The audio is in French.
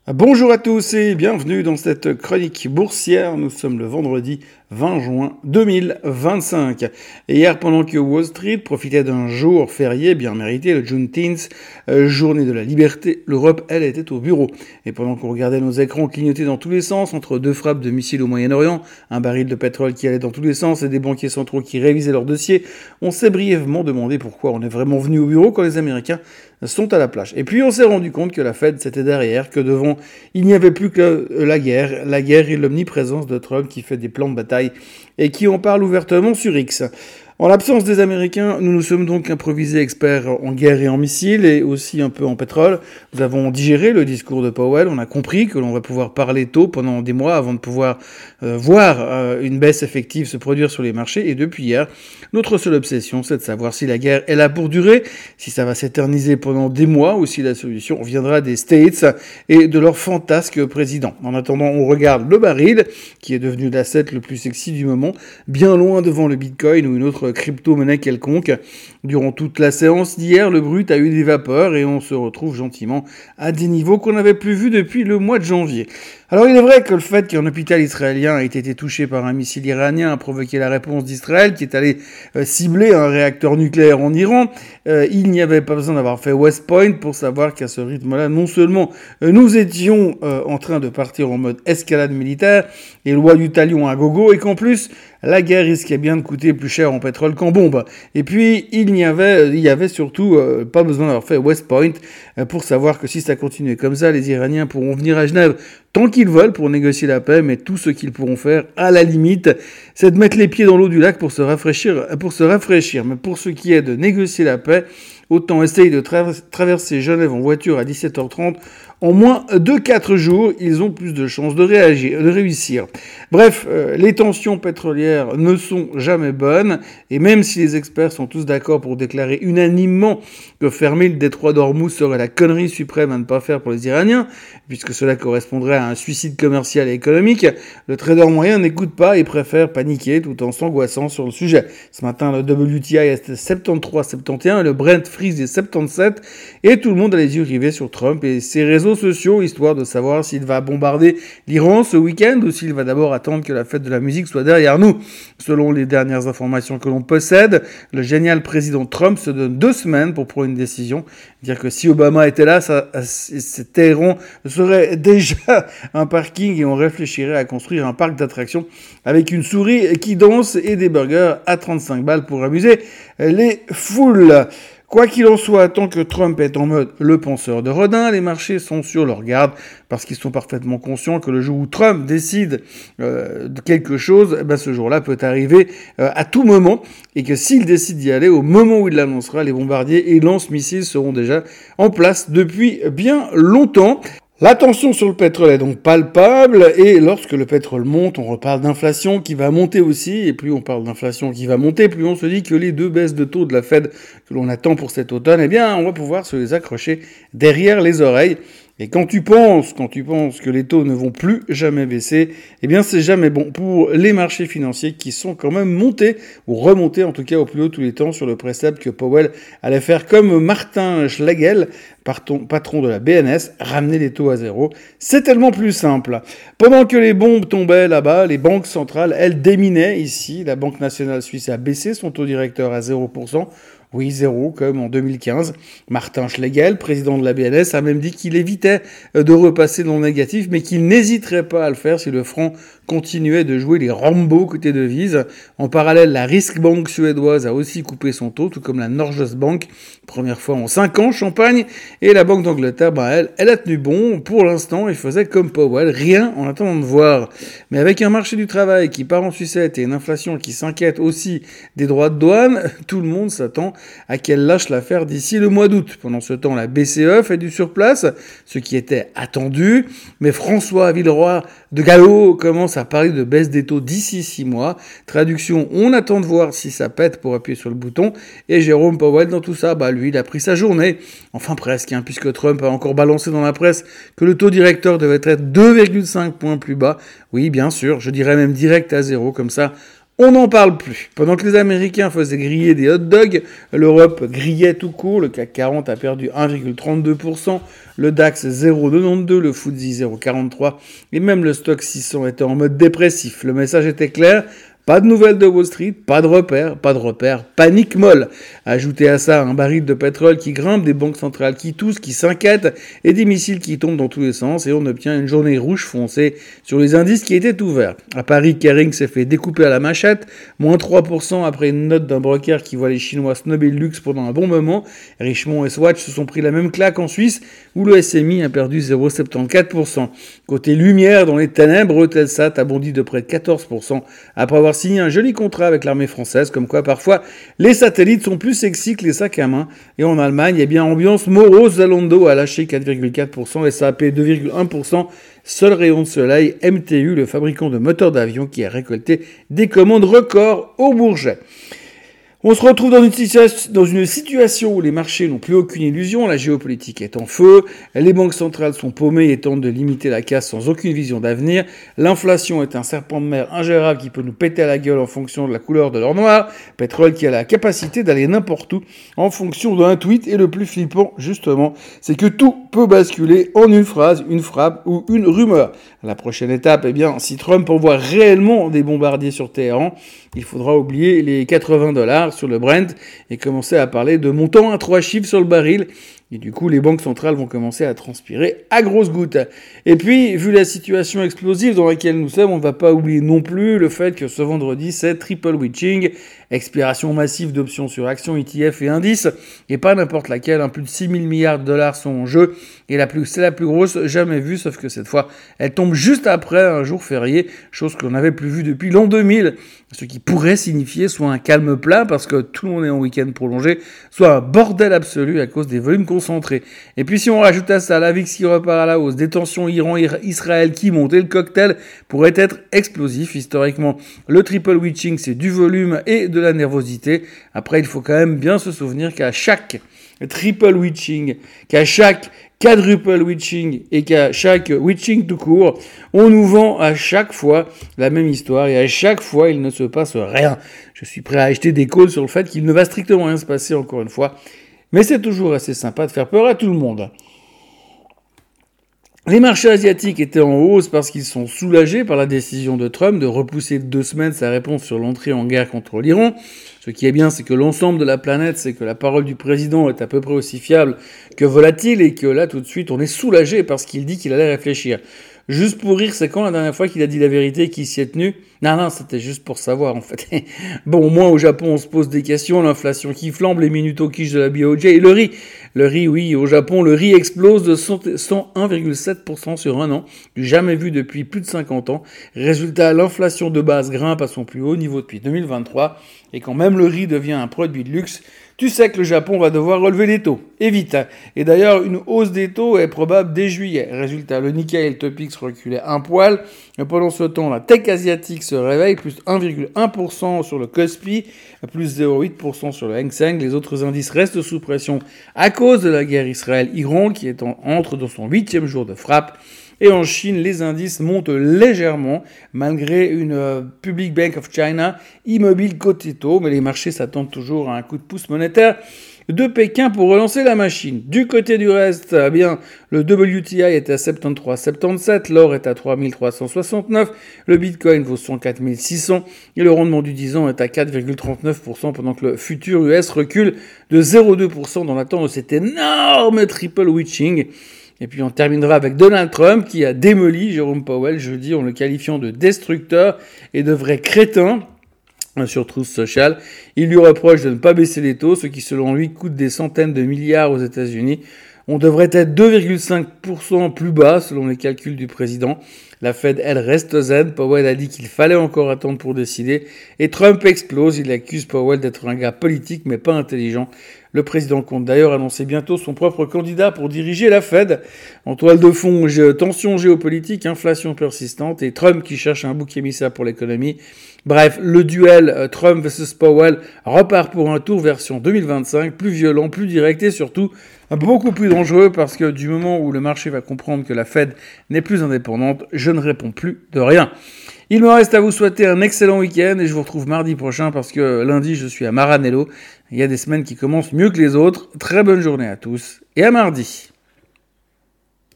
Bonjour à tous et bienvenue dans cette chronique boursière. Nous sommes le vendredi 20 juin 2025. Et hier, pendant que Wall Street profitait d'un jour férié bien mérité, le Juneteenth, journée de la liberté, l'Europe, elle, était au bureau. Et pendant qu'on regardait nos écrans clignoter dans tous les sens, entre deux frappes de missiles au Moyen-Orient, un baril de pétrole qui allait dans tous les sens et des banquiers centraux qui révisaient leurs dossiers, on s'est brièvement demandé pourquoi on est vraiment venu au bureau quand les Américains sont à la plage. Et puis on s'est rendu compte que la Fed c'était derrière, que devant il n'y avait plus que la guerre et l'omniprésence de Trump qui fait des plans de bataille et qui en parle ouvertement sur X. En l'absence des Américains, nous nous sommes donc improvisés experts en guerre et en missiles et aussi un peu en pétrole. Nous avons digéré le discours de Powell, on a compris que l'on va pouvoir parler tôt pendant des mois avant de pouvoir voir une baisse effective se produire sur les marchés. Et depuis hier, notre seule obsession, c'est de savoir si la guerre est là pour durer, si ça va s'éterniser pendant des mois ou si la solution viendra des States et de leur fantasque président. En attendant, on regarde le baril, qui est devenu l'asset le plus sexy du moment, bien loin devant le Bitcoin ou une autre crypto-monnaie quelconque. Durant toute la séance d'hier, le brut a eu des vapeurs et on se retrouve gentiment à des niveaux qu'on n'avait plus vus depuis le mois de janvier. Alors il est vrai que le fait qu'un hôpital israélien ait été touché par un missile iranien a provoqué la réponse d'Israël qui est allé cibler un réacteur nucléaire en Iran. Il n'y avait pas besoin d'avoir fait West Point pour savoir qu'à ce rythme-là, non seulement nous étions en train de partir en mode escalade militaire et loi du talion à gogo, et qu'en plus la guerre risquait bien de coûter plus cher en pétrole qu'en bombe. Et puis il y avait surtout pas besoin d'avoir fait West Point pour savoir que si ça continuait comme ça, les Iraniens pourront venir à Genève tant qu'ils veulent pour négocier la paix, mais tout ce qu'ils pourront faire, à la limite, c'est de mettre les pieds dans l'eau du lac pour se rafraîchir. Mais pour ce qui est de négocier la paix, autant essayer de traverser Genève en voiture à 17h30. En moins de 4 jours, ils ont plus de chances de réussir. Bref, les tensions pétrolières ne sont jamais bonnes, et même si les experts sont tous d'accord pour déclarer unanimement que fermer le détroit d'Ormuz serait la connerie suprême à ne pas faire pour les Iraniens, puisque cela correspondrait à un suicide commercial et économique, le trader moyen n'écoute pas et préfère paniquer tout en s'angoissant sur le sujet. Ce matin, le WTI est 73,71 et le Brent freeze est 77, et tout le monde a les yeux rivés sur Trump et ses réseaux sociaux, histoire de savoir s'il va bombarder l'Iran ce week-end ou s'il va d'abord attendre que la fête de la musique soit derrière nous. Selon les dernières informations que l'on possède, le génial président Trump se donne 2 semaines pour prendre une décision. Dire que si Obama était là, Téhéran serait déjà un parking et on réfléchirait à construire un parc d'attractions avec une souris qui danse et des burgers à 35 balles pour amuser les foules. Quoi qu'il en soit, tant que Trump est en mode le penseur de Rodin, les marchés sont sur leur garde parce qu'ils sont parfaitement conscients que le jour où Trump décide de quelque chose, ce jour-là peut arriver à tout moment et que s'il décide d'y aller, au moment où il l'annoncera, les bombardiers et lance-missiles seront déjà en place depuis bien longtemps. La tension sur le pétrole est donc palpable et lorsque le pétrole monte, on reparle d'inflation qui va monter aussi et plus on parle d'inflation qui va monter, plus on se dit que les 2 baisses de taux de la Fed que l'on attend pour cet automne, on va pouvoir se les accrocher derrière les oreilles. Et quand tu penses que les taux ne vont plus jamais baisser, c'est jamais bon pour les marchés financiers qui sont quand même montés, ou remontés en tout cas au plus haut tous les temps sur le précepte que Powell allait faire comme Martin Schlegel, patron de la BNS, ramener les taux à zéro. C'est tellement plus simple. Pendant que les bombes tombaient là-bas, les banques centrales, elles déminaient ici. La Banque nationale suisse a baissé son taux directeur à 0%. Oui, 0, comme en 2015. Martin Schlegel, président de la BNS, a même dit qu'il évitait de repasser dans le négatif, mais qu'il n'hésiterait pas à le faire si le franc continuait de jouer les Rambo côté devises. En parallèle, la Riksbank suédoise a aussi coupé son taux, tout comme la Norges Bank, première fois en 5 ans, Champagne. Et la Banque d'Angleterre, elle a tenu bon. Pour l'instant, il faisait comme Powell, rien en attendant de voir. Mais avec un marché du travail qui part en sucette et une inflation qui s'inquiète aussi des droits de douane, tout le monde s'attend à qu'elle lâche l'affaire d'ici le mois d'août. Pendant ce temps, la BCE fait du surplace, ce qui était attendu, mais François Villeroy de Gallo commence à parler de baisse des taux d'ici 6 mois. Traduction, on attend de voir si ça pète pour appuyer sur le bouton, et Jérôme Powell dans tout ça, lui il a pris sa journée, enfin presque, puisque Trump a encore balancé dans la presse que le taux directeur devait être 2,5 points plus bas. Oui, bien sûr, je dirais même direct à 0, comme ça On n'en parle plus. Pendant que les Américains faisaient griller des hot dogs, l'Europe grillait tout court. Le CAC 40 a perdu 1,32%, le DAX 0,92%, le FTSE 0,43% et même le Stock 600 était en mode dépressif. Le message était clair. Pas de nouvelles de Wall Street, pas de repères, panique molle. Ajoutez à ça un baril de pétrole qui grimpe, des banques centrales qui toussent, qui s'inquiètent, et des missiles qui tombent dans tous les sens, et on obtient une journée rouge foncée sur les indices qui étaient ouverts. À Paris, Kering s'est fait découper à la machette, moins 3% après une note d'un broker qui voit les Chinois snobber le luxe pendant un bon moment. Richemont et Swatch se sont pris la même claque en Suisse, où le SMI a perdu 0,74%. Côté lumière, dans les ténèbres, Eutelsat a bondi de près de 14%, après avoir signé un joli contrat avec l'armée française, comme quoi parfois les satellites sont plus sexy que les sacs à main. Et en Allemagne, eh bien, ambiance morose, Zalando a lâché 4,4%, SAP 2,1%, seul rayon de soleil, MTU, le fabricant de moteurs d'avion qui a récolté des commandes records au Bourget. On se retrouve dans une situation où les marchés n'ont plus aucune illusion, la géopolitique est en feu, les banques centrales sont paumées et tentent de limiter la casse sans aucune vision d'avenir, l'inflation est un serpent de mer ingérable qui peut nous péter à la gueule en fonction de la couleur de l'or noir, pétrole qui a la capacité d'aller n'importe où en fonction d'un tweet, et le plus flippant justement, c'est que tout peut basculer en une phrase, une frappe ou une rumeur. La prochaine étape, eh bien, si Trump envoie réellement des bombardiers sur Téhéran, il faudra oublier les $80 sur le Brent et commencer à parler de montants à 3 chiffres sur le baril. Et du coup, les banques centrales vont commencer à transpirer à grosses gouttes. Et puis, vu la situation explosive dans laquelle nous sommes, on ne va pas oublier non plus le fait que ce vendredi, c'est triple witching, expiration massive d'options sur actions, ETF et indices, et pas n'importe laquelle, plus de 6 000 milliards de dollars sont en jeu, et c'est la plus grosse jamais vue, sauf que cette fois, elle tombe juste après un jour férié, chose que l'on n'avait plus vue depuis l'an 2000, ce qui pourrait signifier soit un calme plat, parce que tout le monde est en week-end prolongé, soit un bordel absolu à cause des volumes concentrés. Et puis si on rajoute à ça la VIX qui repart à la hausse, des tensions Iran-Israël qui montent, et le cocktail pourrait être explosif. Historiquement, le triple witching, c'est du volume et de la nervosité. Après, il faut quand même bien se souvenir qu'à chaque triple witching, qu'à chaque quadruple witching et qu'à chaque witching tout court, on nous vend à chaque fois la même histoire et à chaque fois il ne se passe rien. Je suis prêt à acheter des calls sur le fait qu'il ne va strictement rien se passer encore une fois, mais c'est toujours assez sympa de faire peur à tout le monde. Les marchés asiatiques étaient en hausse parce qu'ils sont soulagés par la décision de Trump de repousser de 2 semaines sa réponse sur l'entrée en guerre contre l'Iran. Ce qui est bien, c'est que l'ensemble de la planète sait que la parole du président est à peu près aussi fiable que volatile et que là, tout de suite, on est soulagé parce qu'il dit qu'il allait réfléchir. Juste pour rire, c'est quand la dernière fois qu'il a dit la vérité et qu'il s'y est tenu? Non, c'était juste pour savoir, en fait. Bon, au moins, au Japon, on se pose des questions, l'inflation qui flambe, les minutes au quiche de la BOJ et le riz. Le riz, oui, au Japon, le riz explose de 101,7% sur un an, du jamais vu depuis plus de 50 ans. Résultat, l'inflation de base grimpe à son plus haut niveau depuis 2023, et quand même le riz devient un produit de luxe, tu sais que le Japon va devoir relever les taux. Et vite. Et d'ailleurs, une hausse des taux est probable dès juillet. Résultat, le Nikkei et le Topix reculaient un poil. Mais pendant ce temps, la tech asiatique se réveille, plus 1,1% sur le Kospi, plus 0,8% sur le Hang Seng. Les autres indices restent sous pression à cause de la guerre Israël-Iran qui entre dans son 8e jour de frappe. Et en Chine, les indices montent légèrement, malgré une Public Bank of China immobile côté taux, mais les marchés s'attendent toujours à un coup de pouce monétaire de Pékin pour relancer la machine. Du côté du reste, eh bien, le WTI est à 73,77, l'or est à 3369, le Bitcoin vaut 104 600 et le rendement du 10 ans est à 4,39% pendant que le futur US recule de 0,2% dans l'attente de cet énorme triple witching. Et puis on terminera avec Donald Trump qui a démoli Jérôme Powell jeudi en le qualifiant de destructeur et de vrai crétin sur Truth Social. Il lui reproche de ne pas baisser les taux, ce qui selon lui coûte des centaines de milliards aux États-Unis. On devrait être 2,5% plus bas selon les calculs du président. La Fed, elle, reste zen. Powell a dit qu'il fallait encore attendre pour décider. Et Trump explose. Il accuse Powell d'être un gars politique mais pas intelligent. Le président compte d'ailleurs annoncer bientôt son propre candidat pour diriger la Fed. En toile de fond, tension géopolitique, inflation persistante et Trump qui cherche un bouc émissaire pour l'économie. Bref, le duel Trump vs Powell repart pour un tour version 2025, plus violent, plus direct et surtout beaucoup plus dangereux parce que du moment où le marché va comprendre que la Fed n'est plus indépendante, je ne réponds plus de rien. Il me reste à vous souhaiter un excellent week-end et je vous retrouve mardi prochain parce que lundi, je suis à Maranello. Il y a des semaines qui commencent mieux que les autres. Très bonne journée à tous et à mardi.